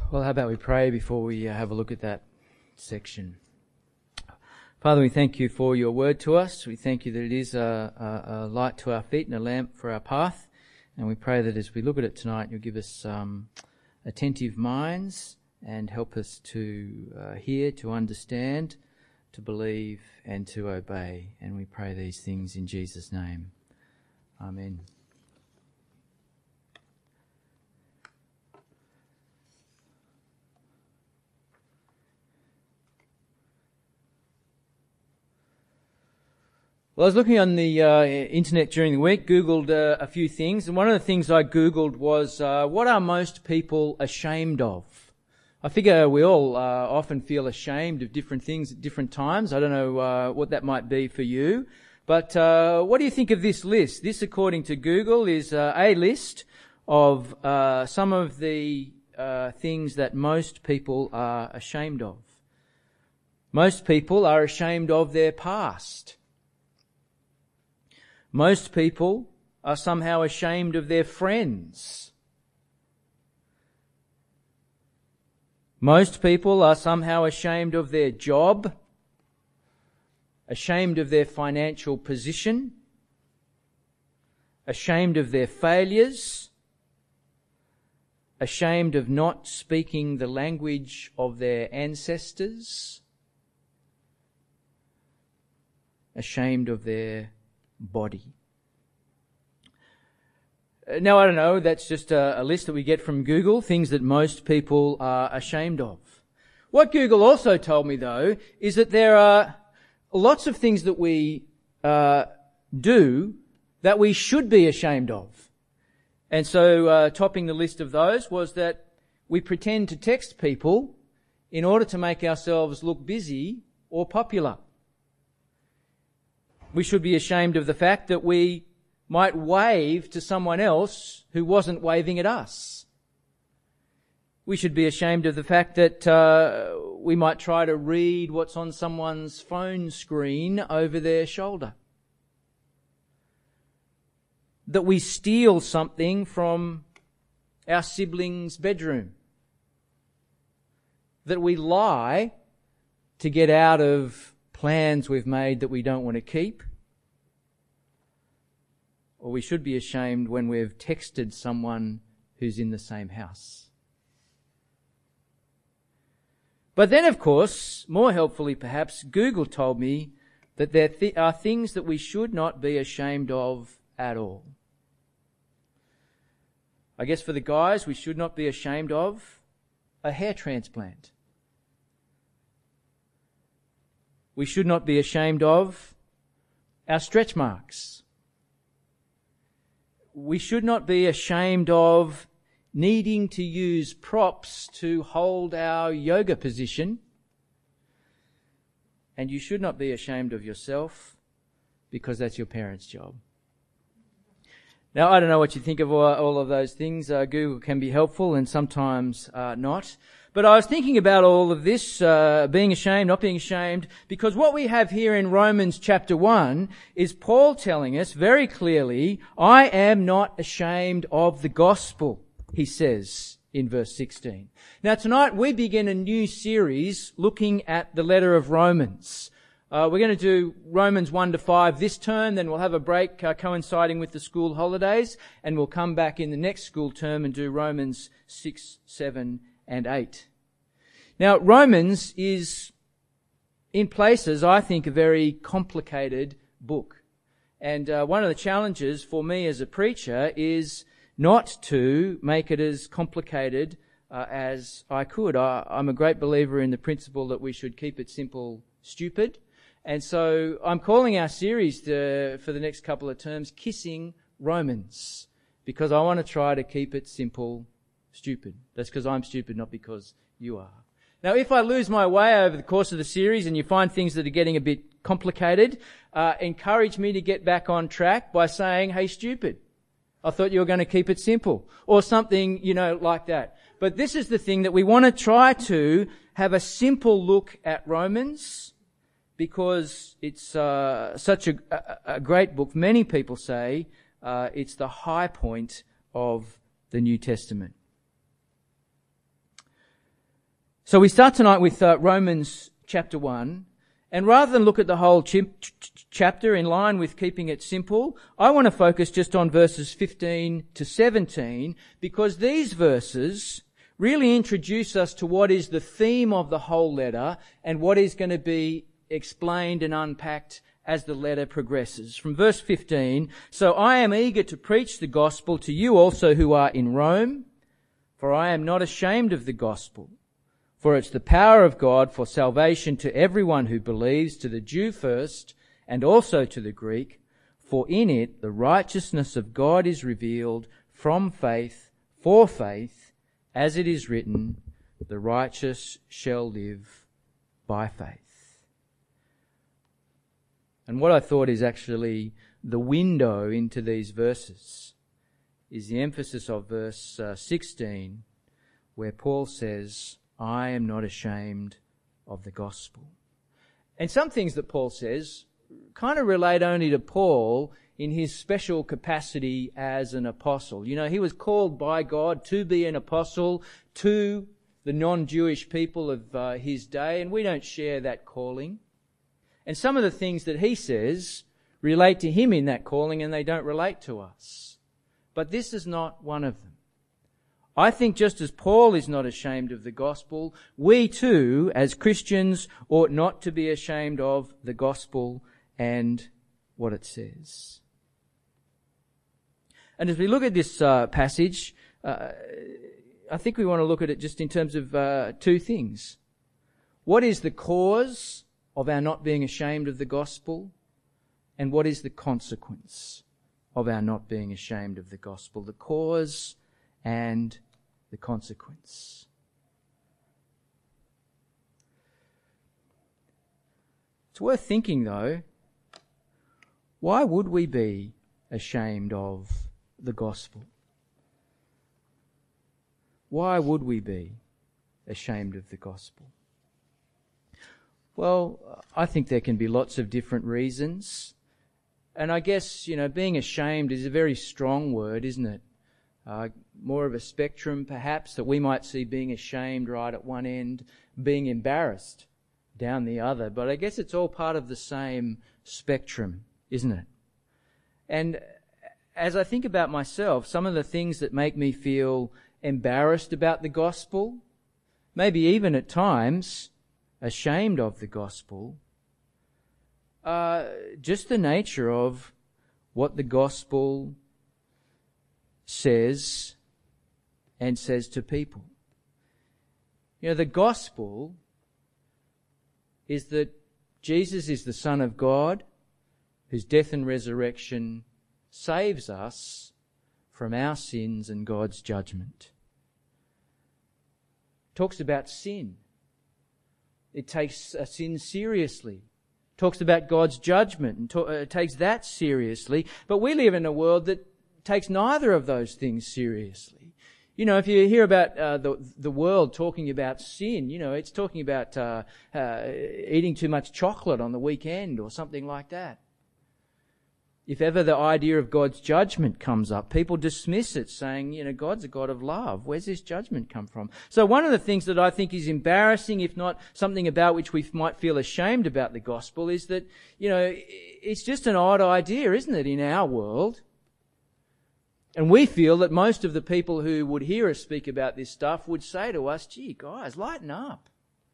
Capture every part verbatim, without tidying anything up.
Well, how about we pray before we uh, have a look at that section. Father, we thank you for your word to us. We thank you that it is a, a, a light to our feet and a lamp for our path. And we pray that as we look at it tonight, you'll give us um, attentive minds and help us to uh, hear, to understand, to believe and to obey. And we pray these things in Jesus' name. Amen. Well, I was looking on the uh, internet during the week, Googled uh, a few things, and one of the things I Googled was, uh, what are most people ashamed of? I figure we all uh, often feel ashamed of different things at different times. I don't know uh, what that might be for you, but uh, what do you think of this list? This, according to Google, is uh, a list of uh, some of the uh, things that most people are ashamed of. Most people are ashamed of their past. Most people are somehow ashamed of their friends. Most people are somehow ashamed of their job, ashamed of their financial position, ashamed of their failures, ashamed of not speaking the language of their ancestors, ashamed of their body. Now, I don't know, that's just a, a list that we get from Google, things that most people are ashamed of. What Google also told me, though, is that there are lots of things that we uh, do that we should be ashamed of. And so, uh, topping the list of those was that we pretend to text people in order to make ourselves look busy or popular. We should be ashamed of the fact that we might wave to someone else who wasn't waving at us. We should be ashamed of the fact that uh, we might try to read what's on someone's phone screen over their shoulder. That we steal something from our sibling's bedroom. That we lie to get out of plans we've made that we don't want to keep. Or we should be ashamed when we've texted someone who's in the same house. But then, of course, more helpfully perhaps, Google told me that there th- are things that we should not be ashamed of at all. I guess for the guys, we should not be ashamed of a hair transplant. We should not be ashamed of our stretch marks. We should not be ashamed of needing to use props to hold our yoga position. And you should not be ashamed of yourself because that's your parents' job. Now, I don't know what you think of all, all of those things. Uh, Google can be helpful and sometimes uh, not. But I was thinking about all of this, uh, being ashamed, not being ashamed, because what we have here in Romans chapter one is Paul telling us very clearly, I am not ashamed of the gospel, he says in verse sixteen. Now tonight we begin a new series looking at the letter of Romans. Uh, we're going to do Romans one to five this term, then we'll have a break uh, coinciding with the school holidays, and we'll come back in the next school term and do Romans six, seven, and eight. Now, Romans is, in places, I think, a very complicated book. And uh, one of the challenges for me as a preacher is not to make it as complicated uh, as I could. I, I'm a great believer in the principle that we should keep it simple, stupid. And so I'm calling our series to, for the next couple of terms, Kissing Romans, because I want to try to keep it simple, stupid. That's because I'm stupid, not because you are. Now, if I lose my way over the course of the series and you find things that are getting a bit complicated, uh, encourage me to get back on track by saying, hey, stupid, I thought you were going to keep it simple, or something, you know, like that. But this is the thing, that we want to try to have a simple look at Romans, because it's uh, such a, a, a great book. Many people say uh, it's the high point of the New Testament. So we start tonight with uh, Romans chapter one. And rather than look at the whole ch- ch- chapter in line with keeping it simple, I want to focus just on verses fifteen to seventeen, because these verses really introduce us to what is the theme of the whole letter and what is going to be explained and unpacked as the letter progresses. From verse fifteen, "So I am eager to preach the gospel to you also who are in Rome, for I am not ashamed of the gospel. For it's the power of God for salvation to everyone who believes, to the Jew first, and also to the Greek. For in it the righteousness of God is revealed from faith for faith, as it is written, the righteous shall live by faith." And what I thought is actually the window into these verses is the emphasis of verse uh, sixteen, where Paul says, "I am not ashamed of the gospel." And some things that Paul says kind of relate only to Paul in his special capacity as an apostle. You know, he was called by God to be an apostle to the non-Jewish people of uh, his day, and we don't share that calling. And some of the things that he says relate to him in that calling, and they don't relate to us. But this is not one of them. I think just as Paul is not ashamed of the gospel, we too, as Christians, ought not to be ashamed of the gospel and what it says. And as we look at this uh, passage, uh, I think we want to look at it just in terms of uh, two things. What is the cause of our not being ashamed of the gospel? And what is the consequence of our not being ashamed of the gospel? The cause and the consequence. It's worth thinking, though, why would we be ashamed of the gospel? Why would we be ashamed of the gospel? Well, I think there can be lots of different reasons. And I guess, you know, being ashamed is a very strong word, isn't it? Uh, more of a spectrum, perhaps, that we might see being ashamed right at one end, being embarrassed down the other. But I guess it's all part of the same spectrum, isn't it? And as I think about myself, some of the things that make me feel embarrassed about the gospel, maybe even at times ashamed of the gospel, uh, just the nature of what the gospel says and says to people. You know, the gospel is that Jesus is the Son of God, whose death and resurrection saves us from our sins and God's judgment. It talks about sin. It takes a sin seriously. It talks about God's judgment and to- uh, takes that seriously. But we live in a world that takes neither of those things seriously. You know, if you hear about uh, the the world talking about sin, you know, it's talking about uh, uh, eating too much chocolate on the weekend or something like that. If ever the idea of God's judgment comes up, people dismiss it, saying, you know, God's a God of love. Where's this judgment come from? So one of the things that I think is embarrassing, if not something about which we might feel ashamed about the gospel, is that, you know, it's just an odd idea, isn't it, in our world? And we feel that most of the people who would hear us speak about this stuff would say to us, gee, guys, lighten up.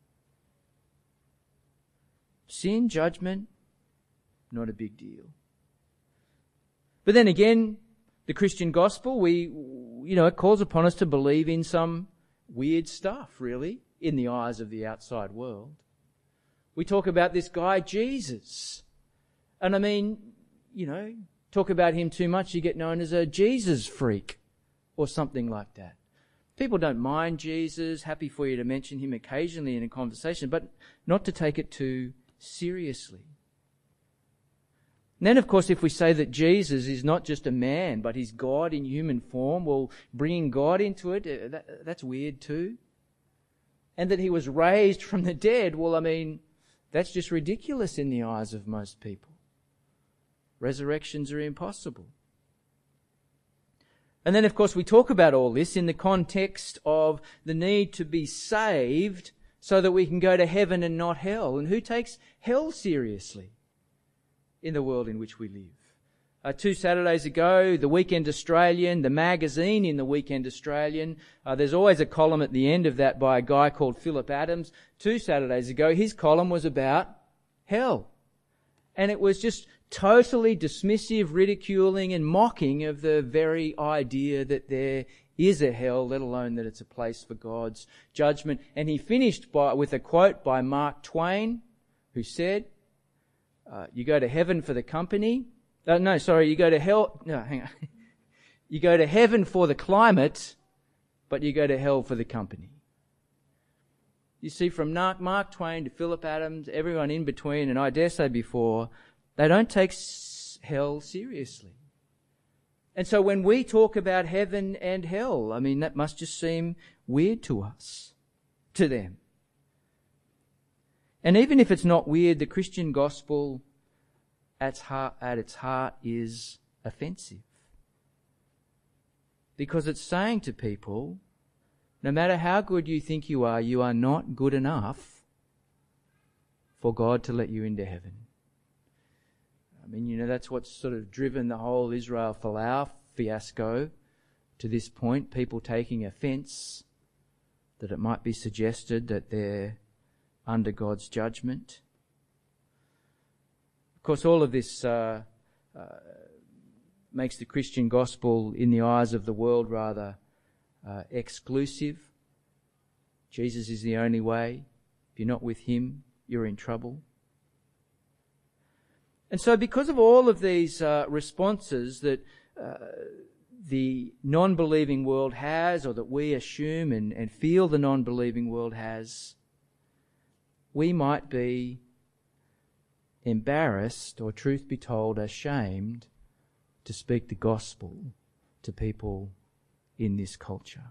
Sin, judgment, not a big deal. But then again, the Christian gospel, we, you know, it calls upon us to believe in some weird stuff, really, in the eyes of the outside world. We talk about this guy, Jesus. And I mean, you know, talk about him too much, you get known as a Jesus freak or something like that. People don't mind Jesus, happy for you to mention him occasionally in a conversation, but not to take it too seriously. And then, of course, if we say that Jesus is not just a man, but he's God in human form, well, bringing God into it, that, that's weird too. And that he was raised from the dead, well, I mean, that's just ridiculous in the eyes of most people. Resurrections are impossible. And then, of course, we talk about all this in the context of the need to be saved so that we can go to heaven and not hell. And who takes hell seriously in the world in which we live? Uh, two Saturdays ago, the Weekend Australian, the magazine in the Weekend Australian, uh, there's always a column at the end of that by a guy called Philip Adams. Two Saturdays ago, his column was about hell. And it was just totally dismissive, ridiculing and mocking of the very idea that there is a hell, let alone that it's a place for God's judgment. And he finished by, with a quote by Mark Twain, who said, uh, you go to heaven for the company. Uh, no, sorry, you go to hell, no, hang on. You go to heaven for the climate, but you go to hell for the company. You see, from Mark Twain to Philip Adams, everyone in between, and I dare say before, they don't take hell seriously. And so when we talk about heaven and hell, I mean, that must just seem weird to us, to them. And even if it's not weird, the Christian gospel at its heart, at its heart is offensive. Because it's saying to people, no matter how good you think you are, you are not good enough for God to let you into heaven. I mean, you know, that's what's sort of driven the whole Israel Folau fiasco to this point, people taking offence that it might be suggested that they're under God's judgment. Of course, all of this uh, uh, makes the Christian gospel, in the eyes of the world, rather uh, exclusive. Jesus is the only way. If you're not with him, you're in trouble. And so because of all of these uh, responses that uh, the non-believing world has, or that we assume and, and feel the non-believing world has, we might be embarrassed, or truth be told, ashamed to speak the gospel to people in this culture.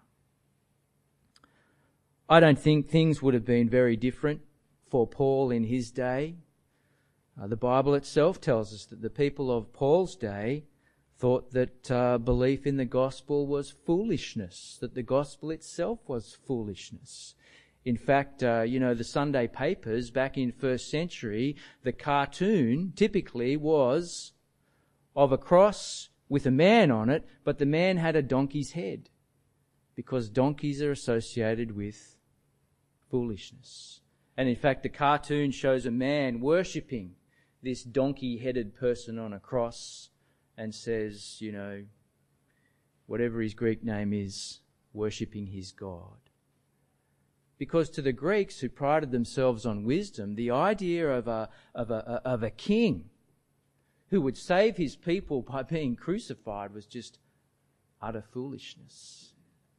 I don't think things would have been very different for Paul in his day. Uh, the Bible itself tells us that the people of Paul's day thought that uh, belief in the gospel was foolishness, that the gospel itself was foolishness. In fact, uh, you know, the Sunday papers back in first century, the cartoon typically was of a cross with a man on it, but the man had a donkey's head, because donkeys are associated with foolishness. And in fact, the cartoon shows a man worshipping this donkey-headed person on a cross and says, you know, whatever his Greek name is, worshipping his God. Because to the Greeks, who prided themselves on wisdom, the idea of a, of a, of a king who would save his people by being crucified was just utter foolishness.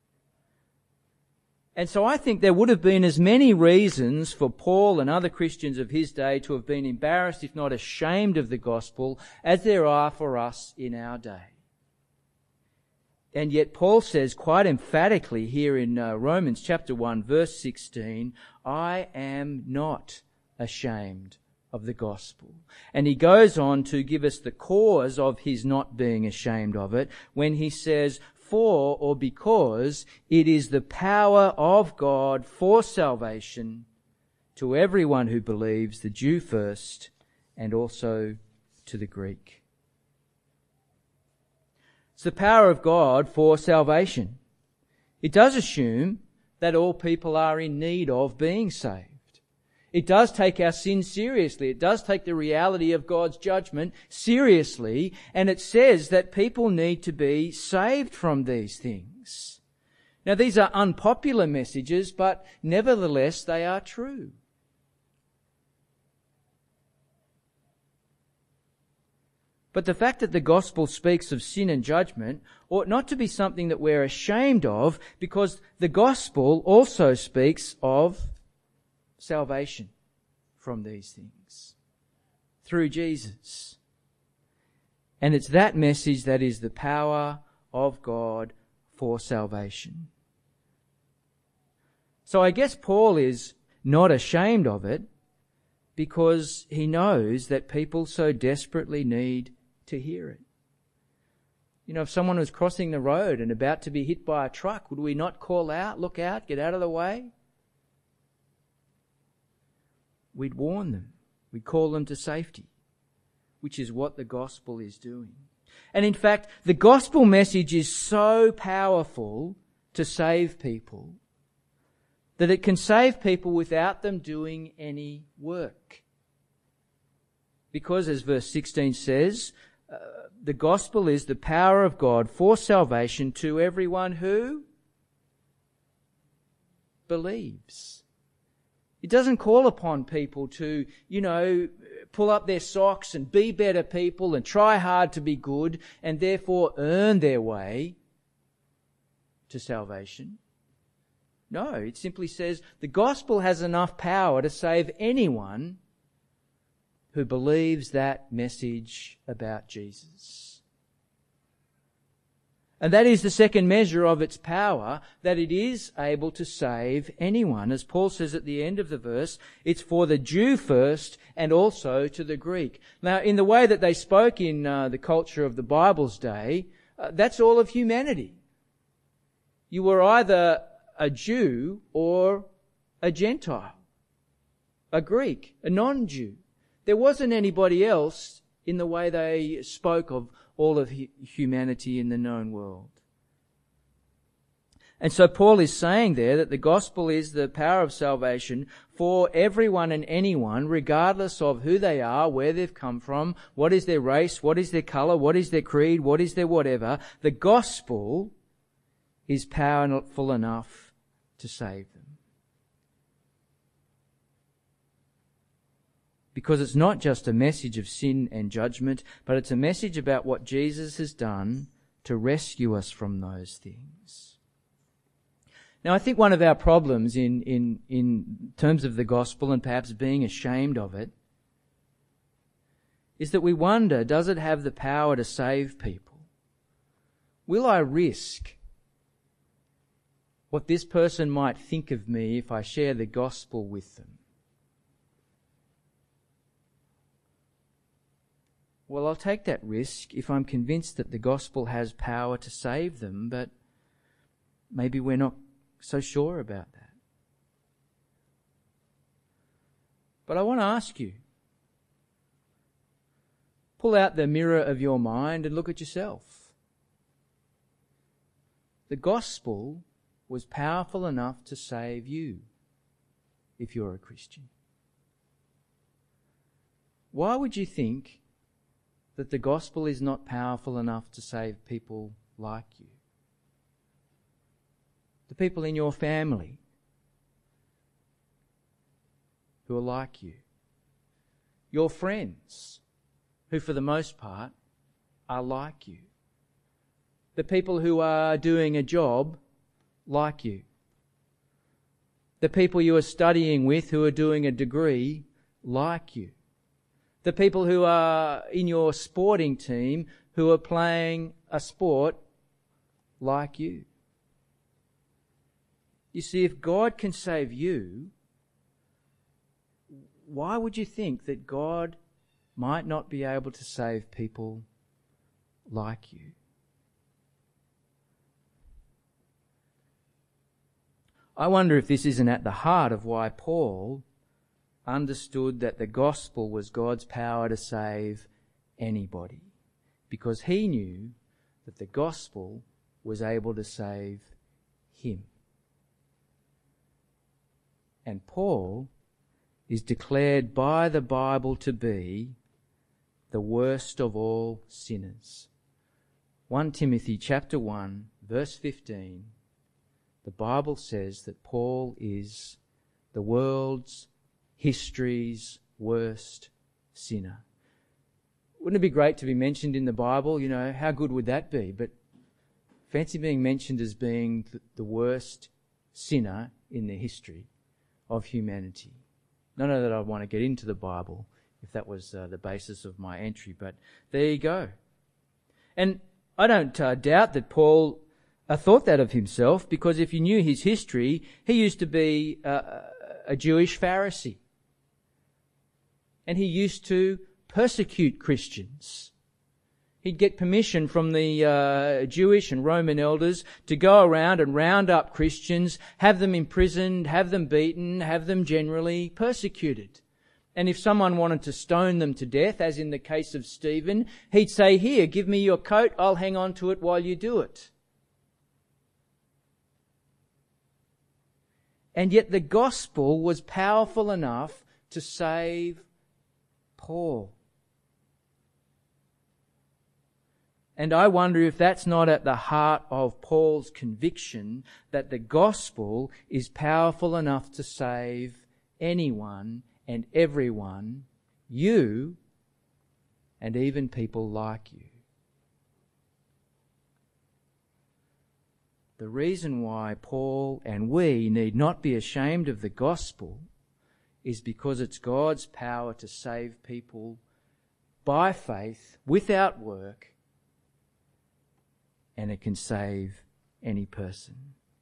And so I think there would have been as many reasons for Paul and other Christians of his day to have been embarrassed, if not ashamed, of the gospel, as there are for us in our day. And yet Paul says quite emphatically here in uh, Romans chapter one, verse sixteen, I am not ashamed of the gospel. And he goes on to give us the cause of his not being ashamed of it when he says, for or because it is the power of God for salvation to everyone who believes, the Jew first and also to the Greek. It's the power of God for salvation. It does assume that all people are in need of being saved. It does take our sin seriously. It does take the reality of God's judgment seriously. And it says that people need to be saved from these things. Now, these are unpopular messages, but nevertheless they are true. But the fact that the gospel speaks of sin and judgment ought not to be something that we're ashamed of, because the gospel also speaks of salvation from these things through Jesus. And it's that message that is the power of God for salvation. So I guess Paul is not ashamed of it because he knows that people so desperately need to hear it. You know, if someone was crossing the road and about to be hit by a truck, would we not call out, look out, get out of the way? we'd warn them. We'd call them to safety, which is what the gospel is doing. And in fact, the gospel message is so powerful to save people that it can save people without them doing any work. Because, as verse sixteen says, uh, the gospel is the power of God for salvation to everyone who believes. It doesn't call upon people to, you know, pull up their socks and be better people and try hard to be good and therefore earn their way to salvation. No, it simply says the gospel has enough power to save anyone who believes that message about Jesus. And that is the second measure of its power, that it is able to save anyone. As Paul says at the end of the verse, it's for the Jew first and also to the Greek. Now, in the way that they spoke in uh, the culture of the Bible's day, uh, that's all of humanity. You were either a Jew or a Gentile, a Greek, a non-Jew. There wasn't anybody else in the way they spoke of all of humanity in the known world. And so Paul is saying there that the gospel is the power of salvation for everyone and anyone, regardless of who they are, where they've come from, what is their race, what is their colour, what is their creed, what is their whatever. The gospel is powerful enough to save them. Because it's not just a message of sin and judgment, but it's a message about what Jesus has done to rescue us from those things. Now, I think one of our problems in, in, in terms of the gospel, and perhaps being ashamed of it, is that we wonder, does it have the power to save people? Will I risk what this person might think of me if I share the gospel with them? Well, I'll take that risk if I'm convinced that the gospel has power to save them, but maybe we're not so sure about that. But I want to ask you, pull out the mirror of your mind and look at yourself. The gospel was powerful enough to save you if you're a Christian. Why would you think that the gospel is not powerful enough to save people like you? The people in your family who are like you. Your friends who for the most part are like you. The people who are doing a job like you. The people you are studying with who are doing a degree like you. The people who are in your sporting team who are playing a sport like you. You see, if God can save you, why would you think that God might not be able to save people like you? I wonder if this isn't at the heart of why Paul understood that the gospel was God's power to save anybody, because he knew that the gospel was able to save him. And Paul is declared by the Bible to be the worst of all sinners. First Timothy chapter one, verse fifteen, the Bible says that Paul is the world's, history's worst sinner. Wouldn't it be great to be mentioned in the Bible? You know, how good would that be? But fancy being mentioned as being the worst sinner in the history of humanity. Not that I want to get into the Bible, if that was uh, the basis of my entry, but there you go. And I don't uh, doubt that Paul uh, thought that of himself, because if you knew his history, he used to be uh, a Jewish Pharisee. And he used to persecute Christians. He'd get permission from the uh, Jewish and Roman elders to go around and round up Christians, have them imprisoned, have them beaten, have them generally persecuted. And if someone wanted to stone them to death, as in the case of Stephen, he'd say, "Here, give me your coat, I'll hang on to it while you do it." And yet the gospel was powerful enough to save Paul. And I wonder if that's not at the heart of Paul's conviction that the gospel is powerful enough to save anyone and everyone, you and even people like you. The reason why Paul and we need not be ashamed of the gospel is because it's God's power to save people by faith, without work, and it can save any person.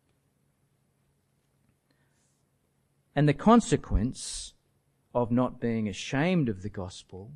And the consequence of not being ashamed of the gospel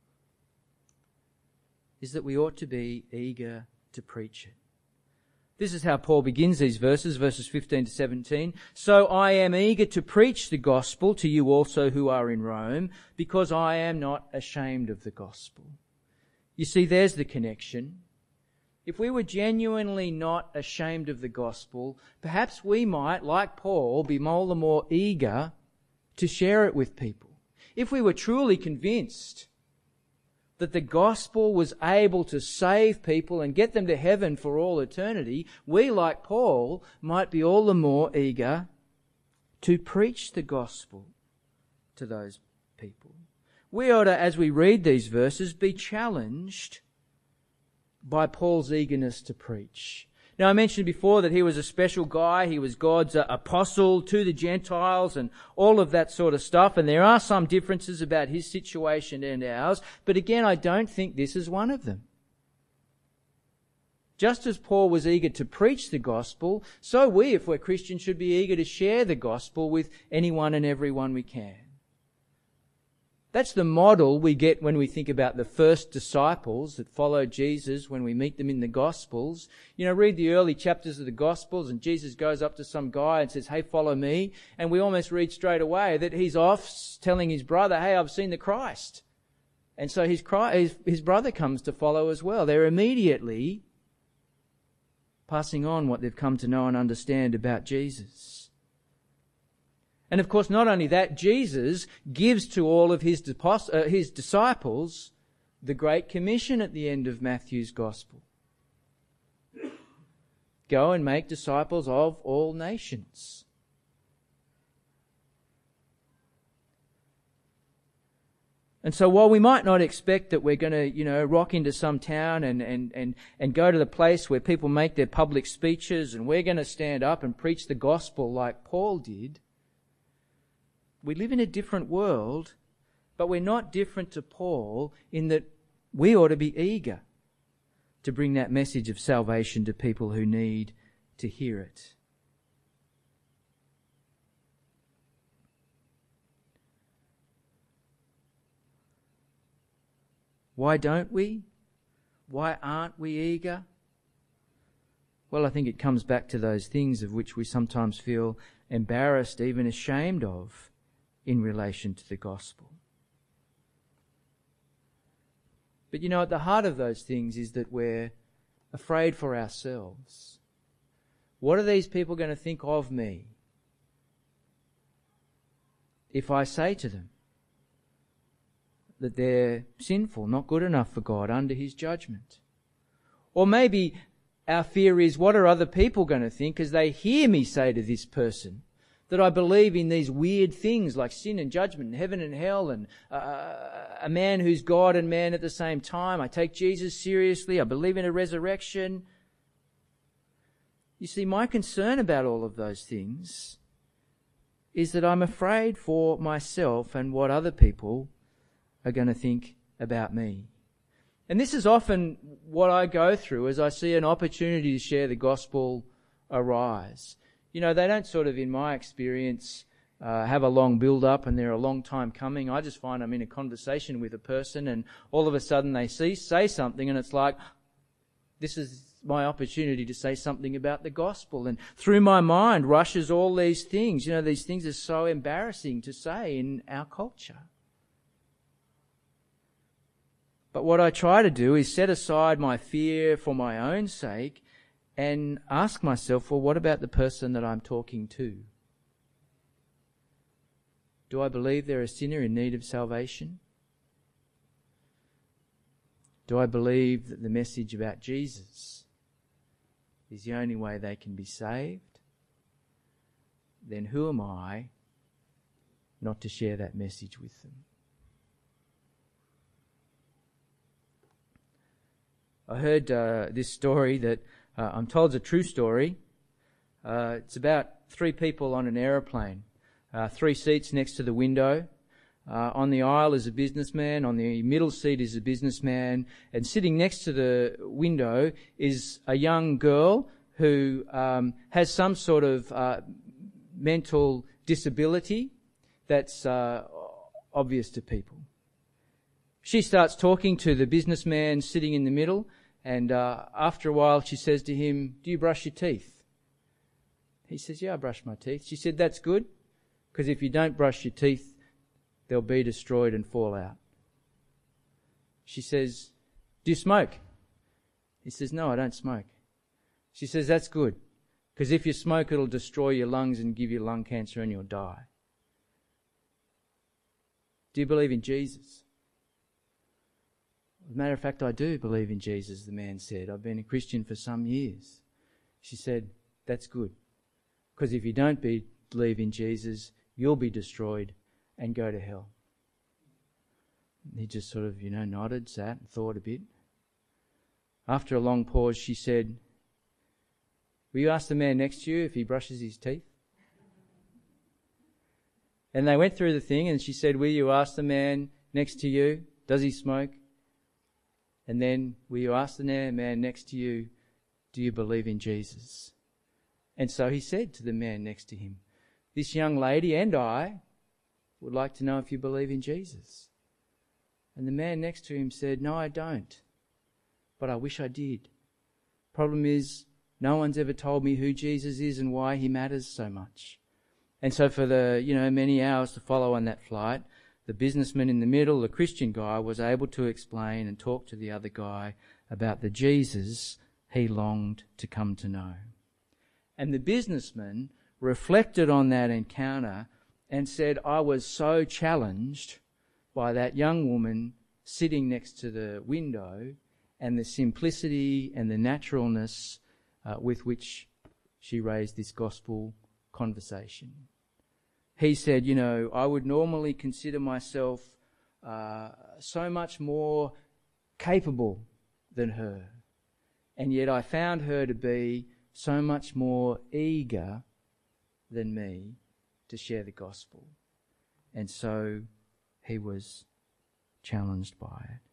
is that we ought to be eager to preach it. This is how Paul begins these verses, verses fifteen to seventeen. "So I am eager to preach the gospel to you also who are in Rome, because I am not ashamed of the gospel." You see, there's the connection. If we were genuinely not ashamed of the gospel, perhaps we might, like Paul, be all the more eager to share it with people. If we were truly convinced that the gospel was able to save people and get them to heaven for all eternity, we, like Paul, might be all the more eager to preach the gospel to those people. We ought to, as we read these verses, be challenged by Paul's eagerness to preach. Now, I mentioned before that he was a special guy. He was God's uh, apostle to the Gentiles and all of that sort of stuff. And there are some differences about his situation and ours. But again, I don't think this is one of them. Just as Paul was eager to preach the gospel, so we, if we're Christians, should be eager to share the gospel with anyone and everyone we can. That's the model we get when we think about the first disciples that followed Jesus when we meet them in the Gospels. You know, read the early chapters of the Gospels and Jesus goes up to some guy and says, "Hey, follow me." And we almost read straight away that he's off telling his brother, "Hey, I've seen the Christ." And so his, his, his brother comes to follow as well. They're immediately passing on what they've come to know and understand about Jesus. And of course, not only that, Jesus gives to all of his, depos- uh, his disciples the Great Commission at the end of Matthew's Gospel. Go and make disciples of all nations. And so while we might not expect that we're going to, you know, rock into some town and, and, and, and go to the place where people make their public speeches and we're going to stand up and preach the gospel like Paul did, we live in a different world, but we're not different to Paul in that we ought to be eager to bring that message of salvation to people who need to hear it. Why don't we? Why aren't we eager? Well, I think it comes back to those things of which we sometimes feel embarrassed, even ashamed of, in relation to the gospel. But you know, at the heart of those things is that we're afraid for ourselves. What are these people going to think of me if I say to them that they're sinful, not good enough for God, under his judgment? Or maybe our fear is, what are other people going to think as they hear me say to this person that I believe in these weird things like sin and judgment and heaven and hell and uh, a man who's God and man at the same time. I take Jesus seriously. I believe in a resurrection. You see, my concern about all of those things is that I'm afraid for myself and what other people are going to think about me. And this is often what I go through as I see an opportunity to share the gospel arise. You know, they don't sort of, in my experience, uh, have a long build-up and they're a long time coming. I just find I'm in a conversation with a person and all of a sudden they see, say something and it's like, this is my opportunity to say something about the gospel. And through my mind rushes all these things. You know, these things are so embarrassing to say in our culture. But what I try to do is set aside my fear for my own sake and ask myself, well, what about the person that I'm talking to? Do I believe they're a sinner in need of salvation? Do I believe that the message about Jesus is the only way they can be saved? Then who am I not to share that message with them? I heard uh, this story that uh, I'm told is a true story. Uh, it's about three people on an aeroplane, uh, three seats next to the window. Uh, on the aisle is a businessman, on the middle seat is a businessman, and sitting next to the window is a young girl who um, has some sort of uh, mental disability that's uh, obvious to people. She starts talking to the businessman sitting in the middle, and uh, after a while she says to him, "Do you brush your teeth?" He says, "Yeah, I brush my teeth." She said, "That's good, because if you don't brush your teeth, they'll be destroyed and fall out." She says, "Do you smoke?" He says, "No, I don't smoke." She says, "That's good, because if you smoke, it'll destroy your lungs and give you lung cancer and you'll die." Do you believe in Jesus? As a matter of fact, I do believe in Jesus, the man said. I've been a Christian for some years. She said, "That's good, because if you don't be, believe in Jesus, you'll be destroyed and go to hell." He just sort of, you know, nodded, sat and thought a bit. After a long pause, she said, "Will you ask the man next to you if he brushes his teeth?" And they went through the thing, and she said, "Will you ask the man next to you, does he smoke? And then, will you ask the man next to you, do you believe in Jesus?" And so he said to the man next to him, "This young lady and I would like to know if you believe in Jesus." And the man next to him said, "No, I don't, but I wish I did. Problem is, no one's ever told me who Jesus is and why he matters so much." And so for the, you know, many hours to follow on that flight, the businessman in the middle, the Christian guy, was able to explain and talk to the other guy about the Jesus he longed to come to know. And the businessman reflected on that encounter and said, "I was so challenged by that young woman sitting next to the window and the simplicity and the naturalness uh, with which she raised this gospel conversation." He said, "You know, I would normally consider myself uh, so much more capable than her, and yet I found her to be so much more eager than me to share the gospel." And so he was challenged by it.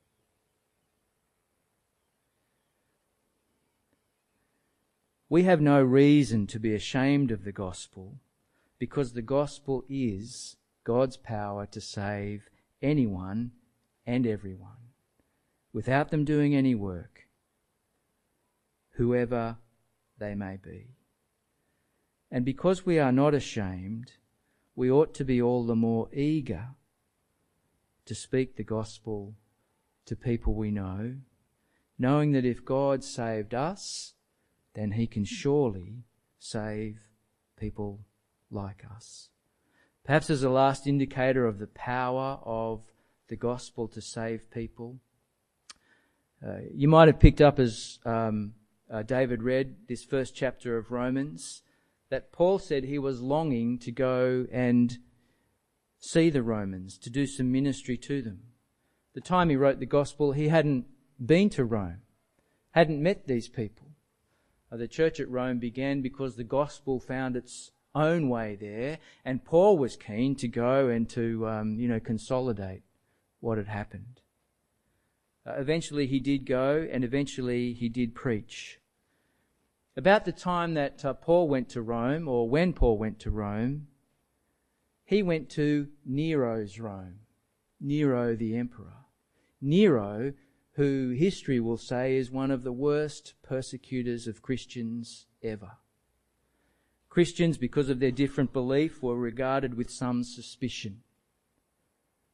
We have no reason to be ashamed of the gospel, because the gospel is God's power to save anyone and everyone, without them doing any work, whoever they may be. And because we are not ashamed, we ought to be all the more eager to speak the gospel to people we know, knowing that if God saved us, then he can surely save people like us. Perhaps as a last indicator of the power of the gospel to save people, uh, you might have picked up as um, uh, David read this first chapter of Romans, that Paul said he was longing to go and see the Romans, to do some ministry to them. The time he wrote the gospel, he hadn't been to Rome, hadn't met these people. Uh, the church at Rome began because the gospel found its own way there, and Paul was keen to go and to, um, you know, consolidate what had happened. Uh, eventually he did go, and eventually he did preach. About the time that uh, Paul went to Rome, or when Paul went to Rome, he went to Nero's Rome, Nero the emperor. Nero, who history will say is one of the worst persecutors of Christians ever. Christians, because of their different belief, were regarded with some suspicion.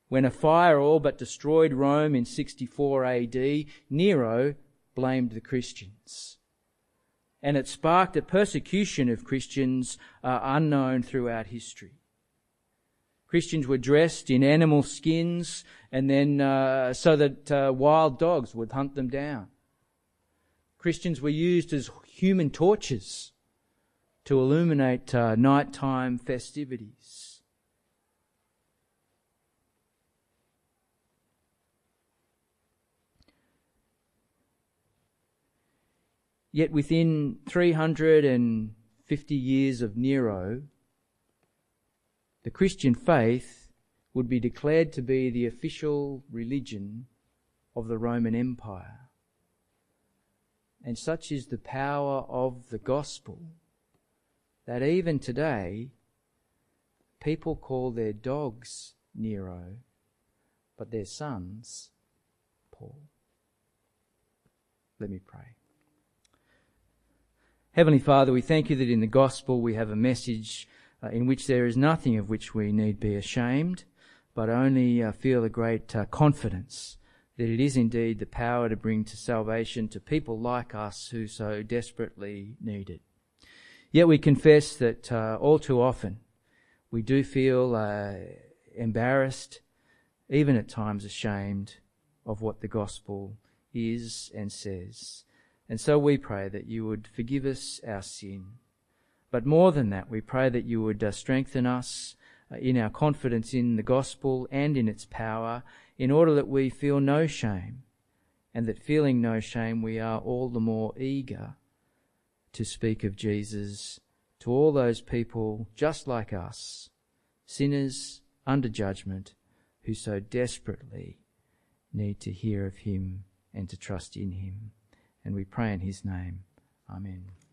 When a fire all but destroyed Rome in sixty-four A D, Nero blamed the Christians. And it sparked a persecution of Christians uh, unknown throughout history. Christians were dressed in animal skins and then uh, so that uh, wild dogs would hunt them down. Christians were used as human torches to illuminate uh, nighttime festivities. Yet within three hundred fifty years of Nero, the Christian faith would be declared to be the official religion of the Roman Empire. And such is the power of the gospel that even today people call their dogs Nero, but their sons Paul. Let me pray. Heavenly Father, we thank you that in the gospel we have a message uh, in which there is nothing of which we need be ashamed, but only uh, feel a great uh, confidence that it is indeed the power to bring to salvation to people like us who so desperately need it. Yet we confess that uh, all too often we do feel uh, embarrassed, even at times ashamed of what the gospel is and says. And so we pray that you would forgive us our sin. But more than that, we pray that you would uh, strengthen us uh, in our confidence in the gospel and in its power, in order that we feel no shame, and that feeling no shame we are all the more eager to speak of Jesus to all those people just like us, sinners under judgment, who so desperately need to hear of him and to trust in him. And we pray in his name. Amen.